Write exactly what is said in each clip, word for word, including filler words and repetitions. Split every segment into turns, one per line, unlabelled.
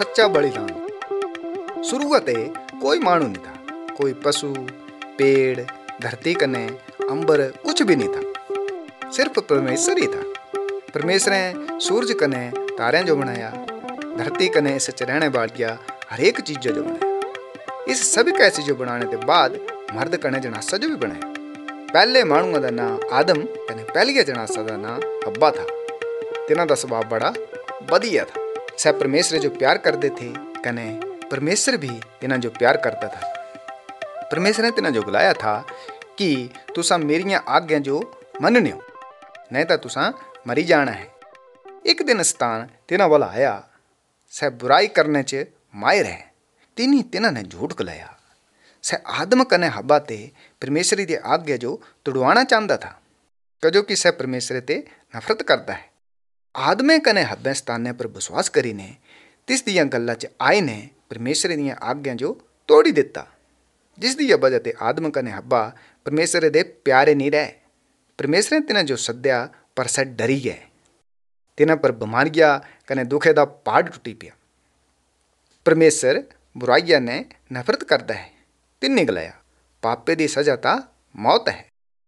सच्चा बलिदान। शुरुआते कोई मानू नहीं था, कोई पशु, पेड़, धरती कने अंबर कुछ भी नहीं था, सिर्फ परमेश्वर ही था। परमेश्वर ने सूरज कने तारे जो बनाया, धरती कने इस च रहने वालिया हरेक चीज जो बनाया। इस सभी कैसी जो बनाने के बाद मर्द कने जनासा जो भी बनाया। पहले मानूआ का नाम आदम कने पहली जनासा का नाम हब्बा था। तिन्हां दा स्वभाव बड़ा वधिया था। सह परमेश्वर जो प्यार करते थे कने परमेश्वर भी तिन्हां जो प्यार करता था। परमेश्वर ने तिन्हां जो बुलाया था कि तुसां मेरियां आज्ञा जो मनन्यो, नहीं तो तुसां मरी जाना है। एक दिन शैतान तिन्हां वाल आया। सह बुराई करने च माहिर है। तिनी तिन्हां ने झूठ गलाया। सह आदम कने हब्बा ते परमेश्वरी दी आज्ञा जो तुड़वाना चाहता था, क्योंकि सह परमेश्वर ते नफरत करता है। आदमे कने हब्बे शैताने पर विश्वास करीने तिस दियां गल्लां च आई ने परमेश्वर दियां आज्ञा जो तोड़ी दिता, जिस दी वजह ते आदम कने हब्बा परमेश्वर दे प्यारे नहीं रहे। परमेश्वर ने तिन्हां जो सद्या पर सह डरी गए। तिन्हां पर बीमारियां कने दुखे दा पहाड़ टुटी पिया। परमेश्वर बुराइया ने नफरत करता है। तिन्नी गलाया पापे दी सजा ता मौत है।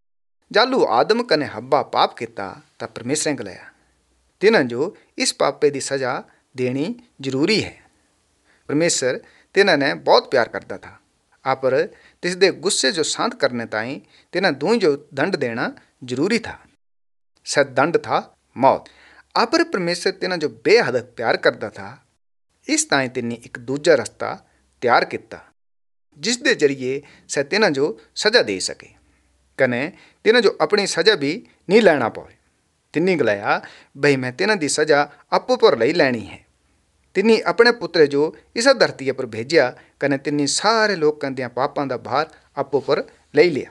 जालू आदम कने हब्बा पाप किता तां परमेश्वर ने गलाया तिन्हां जो इस पापे दी सजा देनी जरूरी है। परमेश्वर तिन्हां ने बहुत प्यार करता था, आपर तिस दे गुस्से जो शांत करने ताईं तिन्हां दूई जो दंड देना जरूरी था। सह दंड था मौत। आपर परमेश्वर तिन्हां जो बेहद प्यार करता था, इस ताईं तिन्नी एक दूजा रस्ता तैयार किया, जिस दे जरिए सह तिन्हां जो सजा दे सके कने तिन्हां जो अपनी सजा भी नहीं लेना पवे। तिन्नी गलाया बई मैं तिन्हां दी सजा आपो पर लई लैनी है। तिन्नी अपने पुत्रे जो इस धरती पर भेजिया कने तिन्नी सारे लोगों के पापां दा भार आपो पर लई लिया।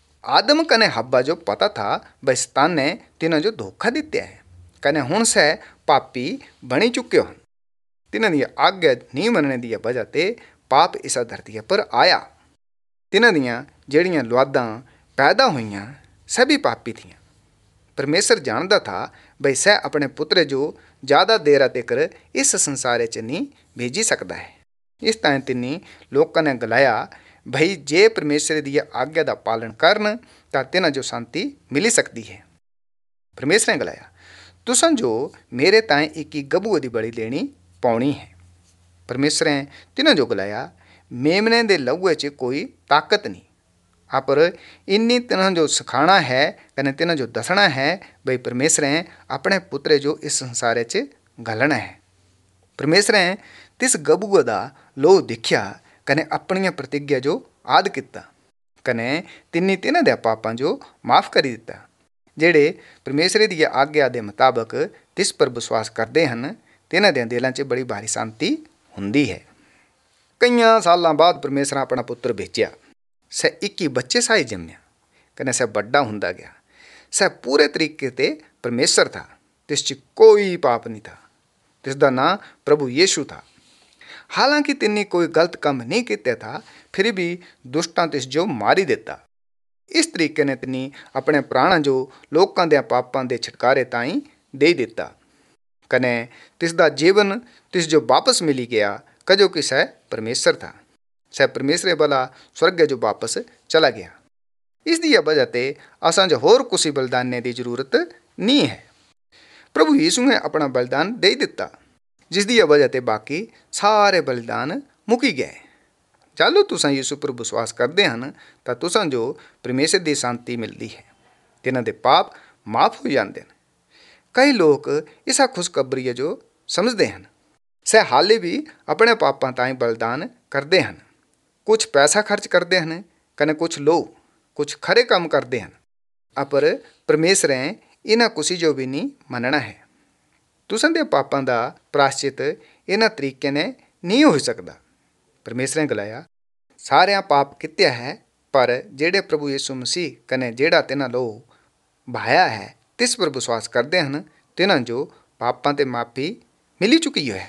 आदम कने हब्बा जो पता था बई शैतान ने तिन्हां जो धोखा दिता है कने हुण सह पापी बनी चुके हन। तिन्हां दी आज्ञा नहीं मनने दी वजह ते पाप इस धरती पर आया। तिन्हां दियां जड़ियां लुआदां पैदा हुईयां सभी पापी थियां। परमेश्वर जानता था बई सह अपने पुत्रे जो ज़्यादा देर तक इस संसार च नहीं भेजी सकता है। इस ताईं तिन्नी लोगों ने गलाया भई जे परमेश्वर की आज्ञा का पालन करन तां तिन्हां जो शांति मिली सकती है। परमेश्वर ने गलाया तुसां जो मेरे ताईं एक गबूए की बलि लेनी पाउणी है। परमेश्वर ने तिन्हां जो गलाया मेमने दे लहूए च कोई ताकत नहीं, आपर इन्नी तिन्हां जो सिखाना है कने तिन्हां जो दसना है बई परमेश्वर ने अपने पुत्रे जो इस संसार च घलना है। परमेश्वर ने तिस गबूए दा लोह दिखिया कने अपनी प्रतिज्ञा जो आद किता कने तिन्नी तिन्हां दे पापां जो माफ़ करी दिता। जेड़े परमेश्वर दी आज्ञा के मुताबक तिस पर विश्वास करते हैं तिन्हां दे दिलों च बड़ी भारी शांति हुंदी है। कईयां सालों बाद परमेश्वर ने अपना पुत्र भेजिया। सह इक्की बच्चे साई जम्मिया कने सह बड़ा हुंदा गया। सह पूरे तरीके ते परमेश्वर था, तिस च कोई पाप नहीं था। तिसदा नाम प्रभु यीशु था। हालांकि तिन्नी कोई गलत काम नहीं किया था, फिर भी दुष्टां तिस जो मारी दिता। इस तरीके ने तिन्नी अपने प्राण जो लोकां दे पापां दे छुटकारे ताईं दे दिता कने तिसदा जीवन तिस जो वापस मिली गया, क्योंकि सह परमेश्वर था। सह परमेश्वर वाला स्वर्ग जो वापस चला गया। इस दी वजह ते असां जो होर कुसी बलिदान की जरूरत नहीं है। प्रभु यीशु ने अपना बलिदान दे दिता, जिस दी वजह ते बाकी सारे बलिदान मुकी गए। जालो तुसां यीशु पर विश्वास करते हैं तो तुसां जो परमेश्वर की शांति मिलती है, तिन्हां दे पाप माफ़ हो जाते हैं। कई लोग इसा खुशखबरी जो समझते हैं। सह हाले भी अपने पापां ताईं बलिदान करते हैं। कुछ पैसा खर्च करते हैं कने कुछ लोग कुछ खरे काम करते हैं, अपर परमेश्वर ने इन्हां कुछ जो भी नहीं मनना है। तुसां दे पापां दा प्रायश्चित इन्हां तरीके ने नहीं हो सकता। परमेश्वर ने गलाया सारियां पाप कित्या है, पर जेड़े प्रभु यीशु मसीह कने जेड़ा तिन्हां लो बहाया है तिस पर विश्वास करते हैं तिन्हां जो पापां ते माफ़ी मिली चुकी है।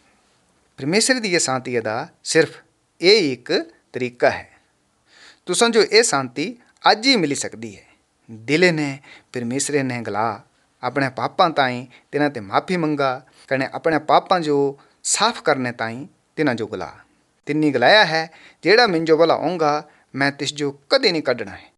परमेश्वर की शांति का सिर्फ ये एक तरीका है। तुसां जो ये शांति अज ही मिली सकती है। दिले ने परमेश्वर ने गला अपने पापां ताईं तिन्हां ते माफ़ी मंगा कने अपने पापां जो साफ करने ताईं तिन्हां जो गला। तिन्नी गलाया है, जेड़ा मिंजो भला औंगा मैं तिस जो कदें नहीं कड्ढना है।